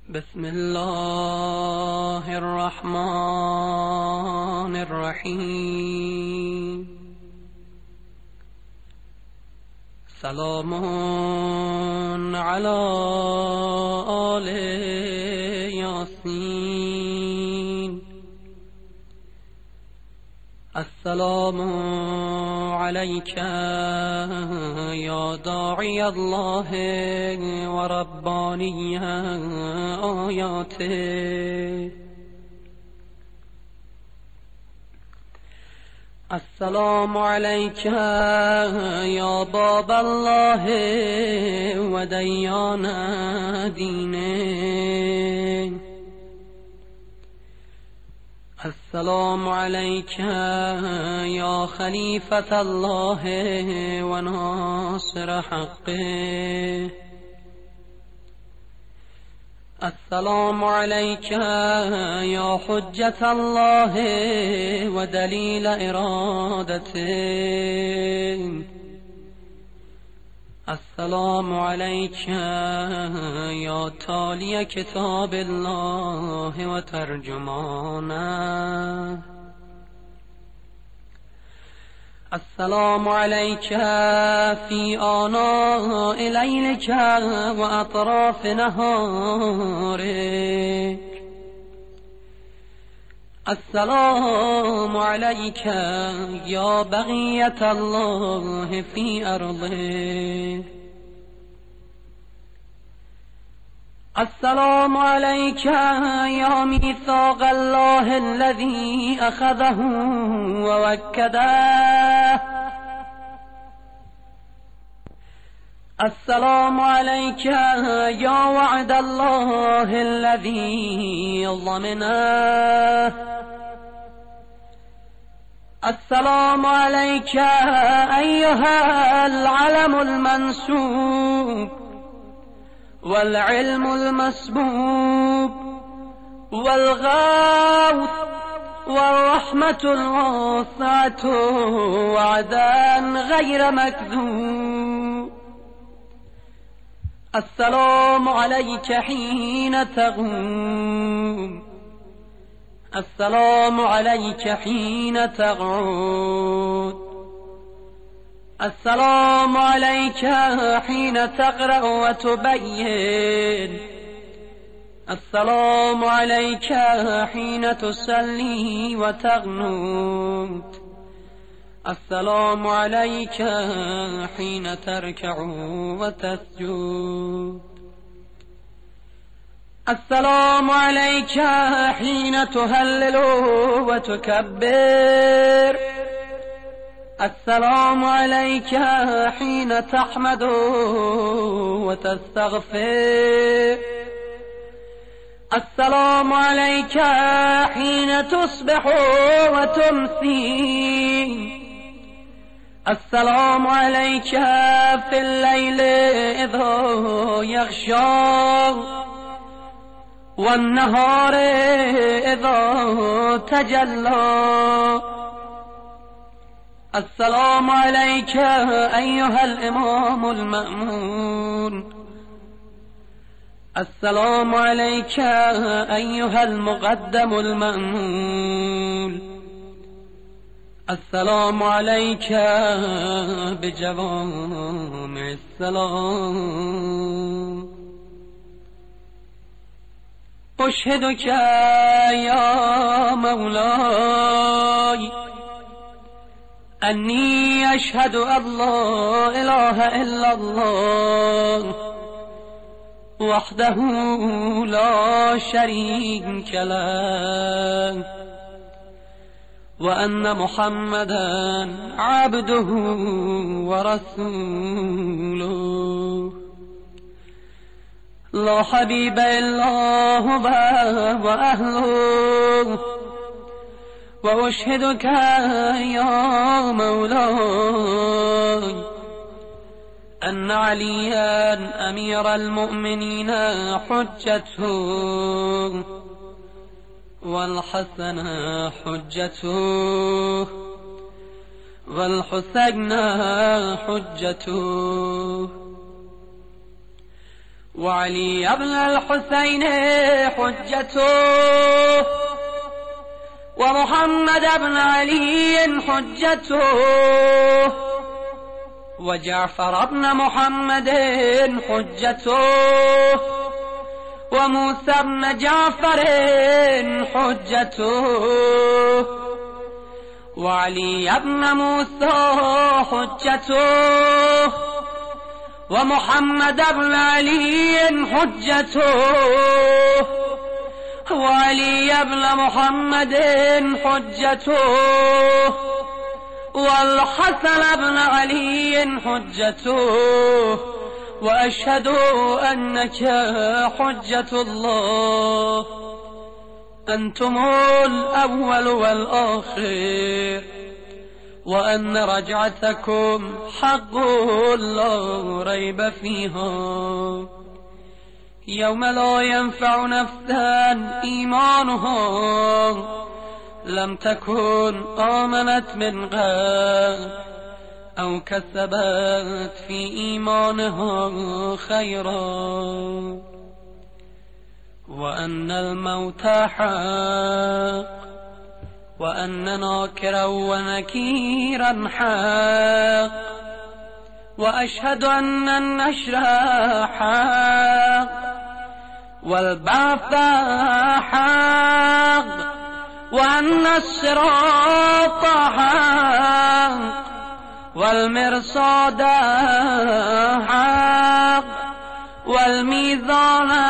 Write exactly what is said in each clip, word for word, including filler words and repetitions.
بسم الله الرحمن الرحیم. سلام علی آل یاسین. السلام علیک یا داعی الله و ربانی آیاته. السلام علیک یا باب الله و دیان دینه. السلام علیک یا خلیفة الله و ناصر حقه. السلام علیک یا حجة الله و دلیل ارادته. السلام علیک یا تالی کتاب الله و ترجمانه. السلام علیک فی آناء لیلک و اطراف نهارک. السلام علیک یا بقیة الله فی ارضه. السلام علیک یا میثاق الله الذی اخذه و وکده. السلام علیک یا وعد الله الذی ضمنه. السلام علیک ایها العلم المنسوب والعلم المسبوب والغوث والرحمة الواسعة وعدا غير مكذوب. السلام عليك حين تقوم. السلام عليك حين تقعد. السلام عليك حين تقرأ وتبين. السلام عليك حين تصلي وتقنت. السلام عليك حين تركع وتسجد. السلام عليك حين تهلل وتكبر. السلام عليك حين تحمد وتستغفر. السلام عليك حين تصبح وتمسي. السلام عليك في الليل إذا يغشى والنهار إذا تجلى. السلام عليك أيها الإمام المأمون. السلام عليك أيها المقدم المأمون. السلام عليك بجوامع السلام. أشهدك يا مولاي أني أشهد أن لا إله إلا الله وحده لا شريك له وأن محمدا عبده ورسوله لا حبيب إلا هو وأهله. وأشهدك يا مولاي أن عليا أمير المؤمنين حجته والحسن حجته والحسين حجته وعلي بن الحسين حجته، ومحمد بن علي حجته، وجعفر بن محمد حجته، وموسى بن جعفر حجته، وعلي بن موسى حجته، ومحمد بن علي حجته، وعلي بن محمد حجته، والحسن بن علي حجته، وأشهد أنك حجة الله، أنتم الأول والآخر، وأن رجعتكم حق لا ريب فيها، يوم لا ينفع نفسا إيمانها لم تكن آمنت من قبل أو كسبت في إيمانها خيرا، وأن الموت حق، وأن ناكرا ونكيرا حق، وأشهد أن النشر حق، والبعث حق، وأن الصراط حق، والمرصاد حق، والميزان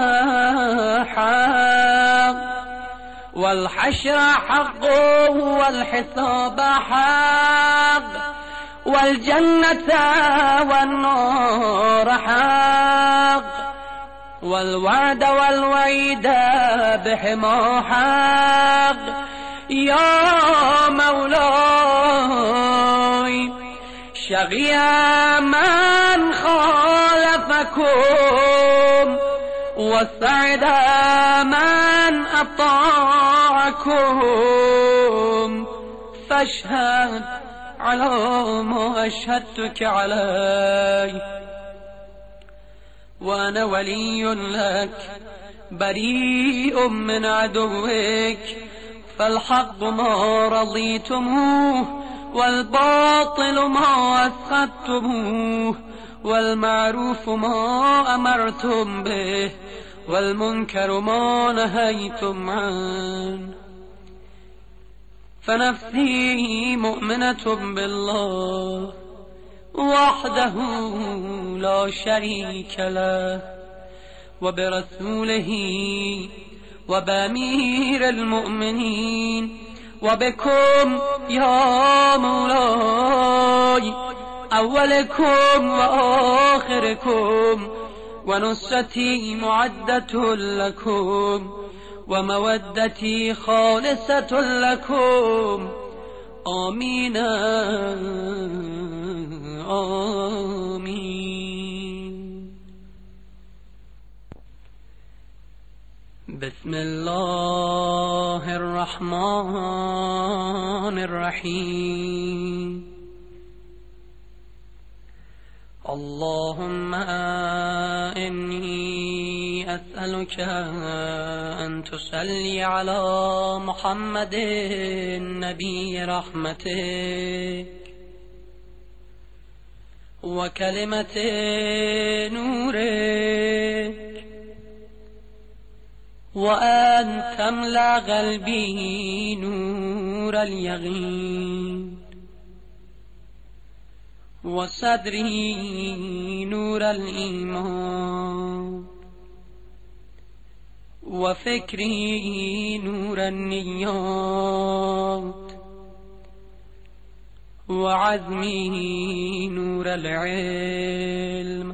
حق، والحشر حق، والحساب حق، والجنة والنار حق، والوعد والوعيد بهما حق. يا مولاي شقي من خالفكم، وسعد من أطاعكم، فاشهد على ما أشهدتك عليه، وأنا ولي لك بريء من عدوك، فالحق ما رضيتموه، والباطل ما أسخطتموه، والمعروف ما أمرتم به، والمنكر ما نهيتم عنه. فنفسي مؤمنة بالله وحده لا شريك له، وبرسوله، وبأمير المؤمنين، وبكم يا مولاي، أولكم وآخركم، ونصرتي معدة لكم، ومودتي خالصة لكم. آمين آمين. بسم الله الرحمن الرحيم. اللهم إني أسألك أن تصلي على محمد نبي رحمتك وكلمة نورك، وأن تملأ قلبي نور اليقين، وصدري نور الإيمان، وفكري نور النيات، وعزمي نور العلم،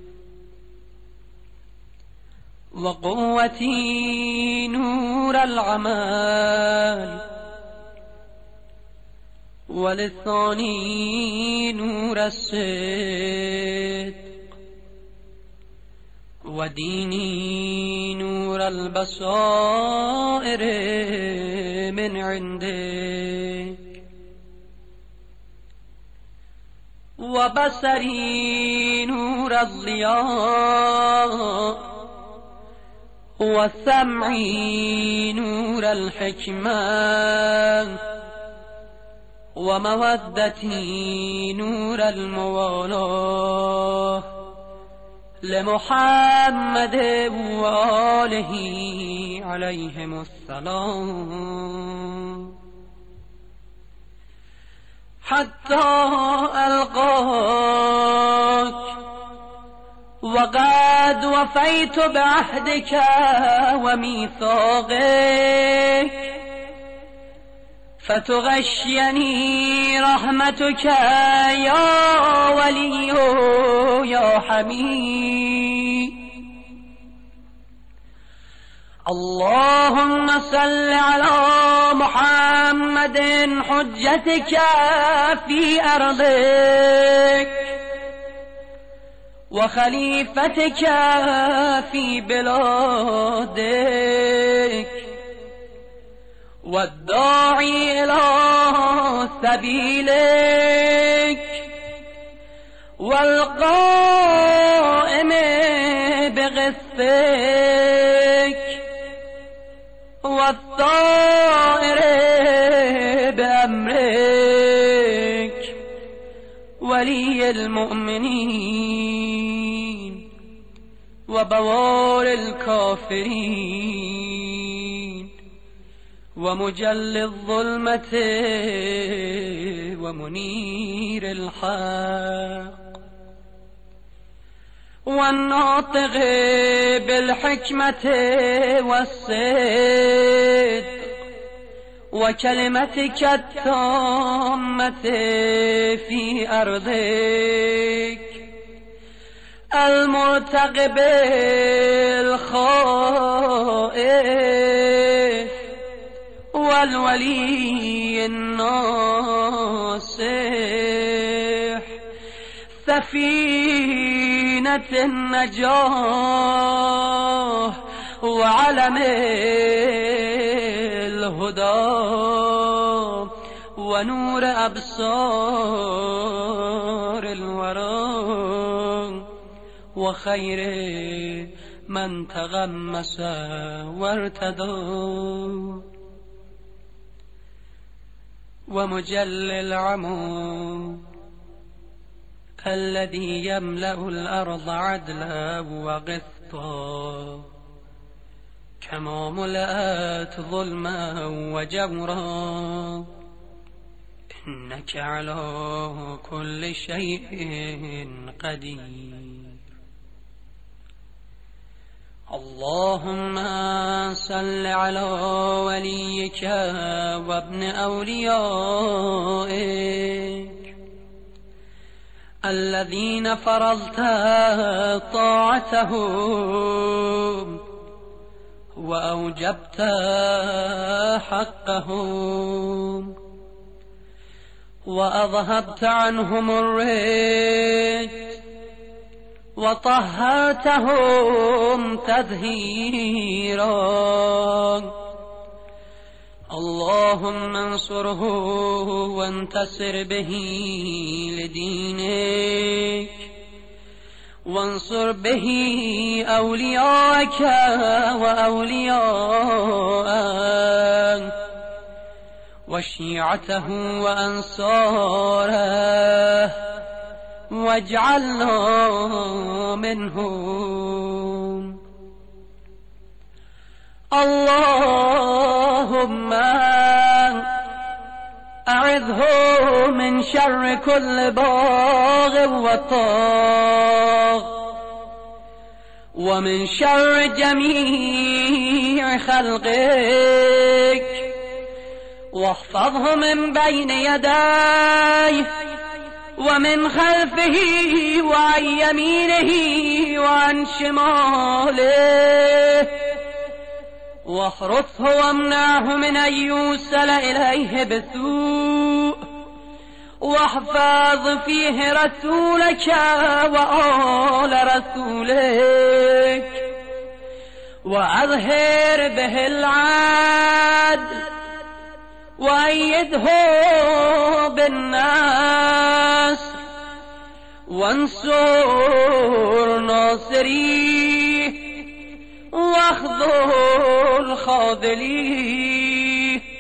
وقوتي نور العمل، ولساني نور الصدق، وديني نور البصائر من عندك، وبصري نور الضياء وسمعي نور الحكمة ومودتي نور الموالاة لمحمد وآله عليهم السلام حتى ألقاك وقد وفيت بعهدك وميثاقك فتغشيني رحمتك يا ولي يا حميد. اللهم صل على محمد حجتك في أرضك وخليفتك في بلادك والداعي إلى سبيلك والقائم بقسطك والطائر بأمرك ولي المؤمنين وبوار الكافرين ومجل الظلمة ومنير الحق والناطق بالحكمة والصدق وكلمتك التامة في أرضك المرتقب الخائف والولي الناصح سفينة النجاة وعلم الهدى ونور أبصار الورى وخير من تغمس وارتدى ومجل العمو الذي يملأ الأرض عدلا وقسطا كما ملأت ظلما وجورا إنك على كل شيء قدير. اللهم صل على وليك وابن أوليائك الذين فرضت طاعتهم وأوجبت حقهم وأذهبت عنهم الرجس وطهرتهم تطهيرا. اللهم انصره وانتصر به لدينك وانصر به أولياءك وأولياءك وشيعته وأنصاره واجعلنا منهم. اللهم أعذه من شر كل باغ وطاغ ومن شر جميع خلقك واحفظه من بين يديه ومن خلفه وعن يمينه وعن شماله واحرسه وامنعه من أن يوصل إليه بسوء واحفظ فيه رسولك وآل رسولك وأظهر به العدل وأيده بالناس وانصر ناصري واخذل خاذلي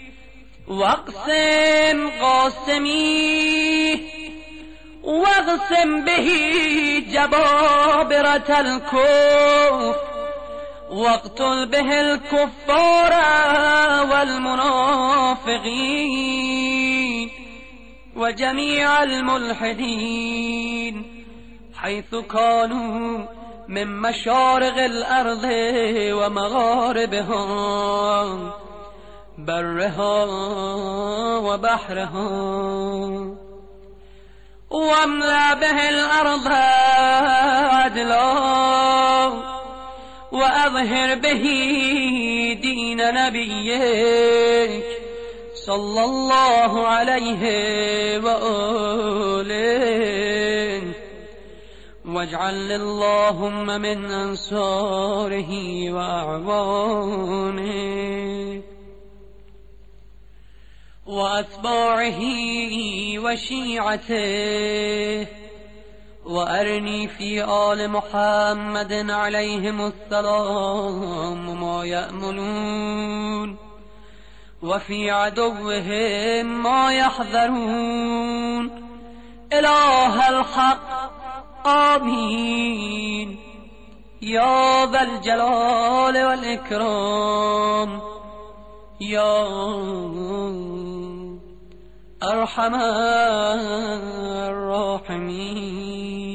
واقسم قاسمي واقسم به جبابرة الكفر واقتل به الكفار والمنافقين وجميع الملحدين حيث كانوا من مشارق الأرض ومغاربها برها وبحرها واملأ به الأرض عدلا وأظهر به دين نبيك صلى الله عليه وآله واجعل اللهم من أنصاره وأعوانه وأتباعه وشيعته وأرني في آل محمد عليهم السلام ما يأملون وفي عدوهم ما يحذرون إله الحق آمين يا ذا الجلال والإكرام يا أرحم الراحمين.